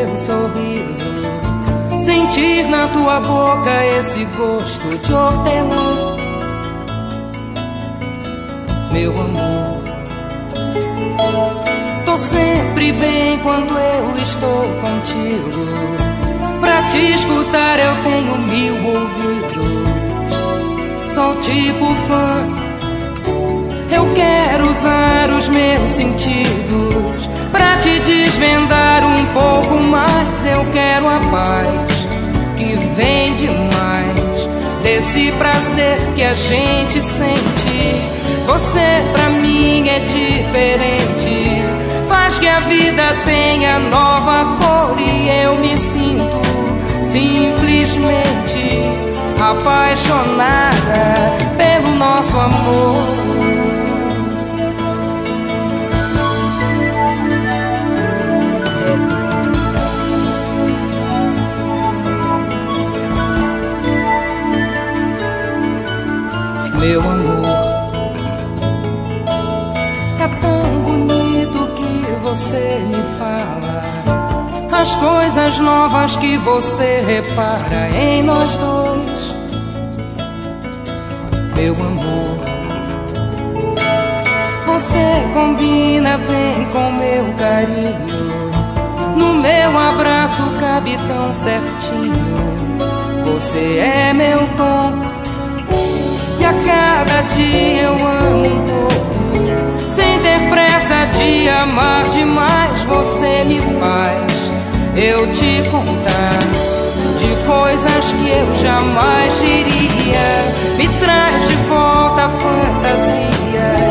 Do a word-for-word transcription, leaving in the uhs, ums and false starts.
teu sorriso, sentir na tua boca esse gosto de hortelã. Meu amor, tô sempre bem quando eu estou contigo. Pra te escutar eu tenho mil ouvidos. Sou tipo fã, eu quero usar os meus sentidos pra te desvendar um pouco mais. Eu quero a paz que vem demais desse prazer que a gente sente. Você pra mim é diferente, faz que a vida tenha nova cor e eu me sinto simplesmente apaixonada pelo nosso amor. Meu amor, é tão bonito que você me fala, as coisas novas que você repara em nós dois. Meu amor, você combina bem com meu carinho, no meu abraço cabe tão certinho. Você é meu tom e a cada dia eu amo um pouco, sem ter pressa de amar demais. Você me faz eu te contar de coisas que eu jamais diria, me traz de volta a fantasia